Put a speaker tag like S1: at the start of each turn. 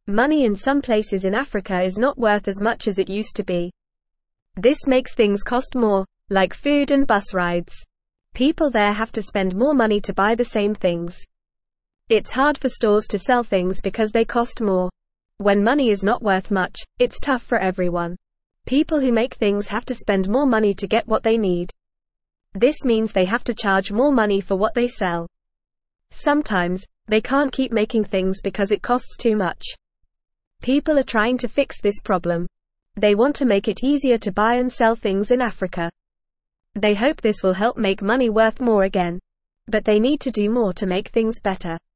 S1: Money in some places in Africa is not worth as much as it used to be. This makes things cost more, like food and bus rides. People there have to spend more money to buy the same things. It's hard for stores to sell things because they cost more. When money is not worth much, it's tough for everyone. People who make things have to spend more money to get what they need. This means they have to charge more money for what they sell. Sometimes, they can't keep making things because it costs too much. People are trying to fix this problem. They want to make it easier to buy and sell things in Africa. They hope this will help make money worth more again. But they need to do more to make things better.